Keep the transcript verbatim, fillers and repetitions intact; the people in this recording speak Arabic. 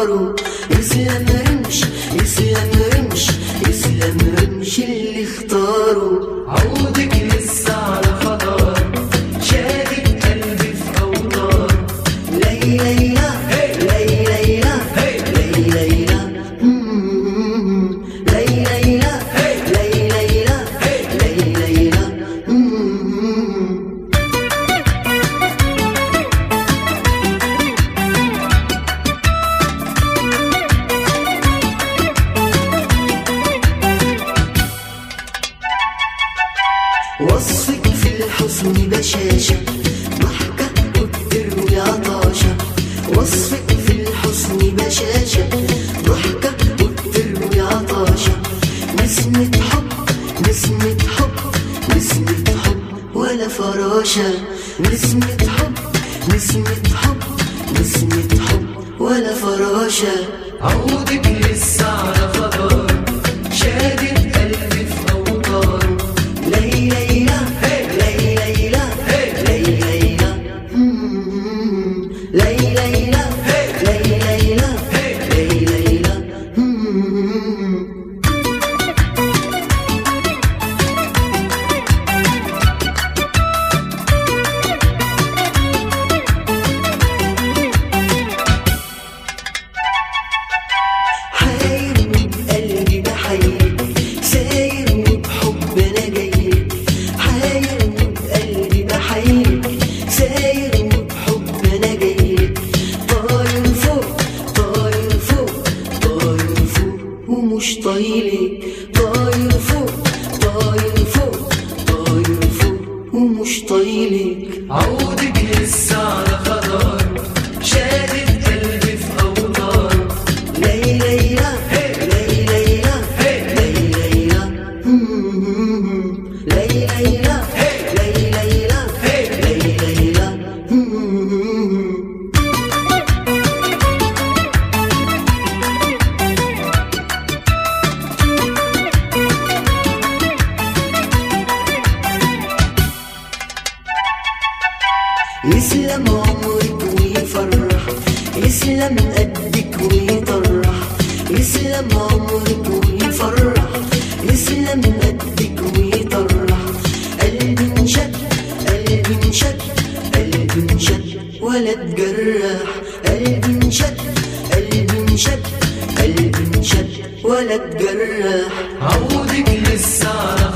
اختاره. يسلم رمش يسلم رمش يسلم رمش اللي اختاره. عودك لسه على خضار شادد قلبي في اوتار. لي ليلى لي ليلى لي ليلى لي ليلى لي ليلى لي ليلى. وصفك في الحسن بشاشة ضحكة وبتروي عطاشة. وصفك في الحسن بشاشة ضحكة وبتروي عطاشة. نسمة حب نسمة حب نسمة حب ولا فراشة. نسمة حب نسمة حب نسمة حب ولا فراشة. عودك لسه على خضار شادد قلبي في اوتار. لي ليلى لي ليلى لي ليلى لي ليلى لي ليلى لي ليلى. حاير وبقلبي بحييك ساير وبحب انا جايلك. حاير وبقلبي بحييك ساير وبحب انا جايلك. طاير فوق طاير فوق طاير فوق ومش طايلك. طاير فوق طاير فوق طاير فوق ومش طايلك. عودك لسه على خضار شادد قلبي في اوتار. لي ليلى لي ليلى لي ليلى لي ليلى لي ليلى لي ليلى. يسلم عمرك ويفرح يسلم قدك ويطرح. يسلم عمرك ويفرح يسلم قدك ويطرح. قلبي انشد قلبي انشد قلبي انشد ولا اتجرح. قلبي انشد قلبي انشد قلبي انشد ولا اتجرح. عودك لسه على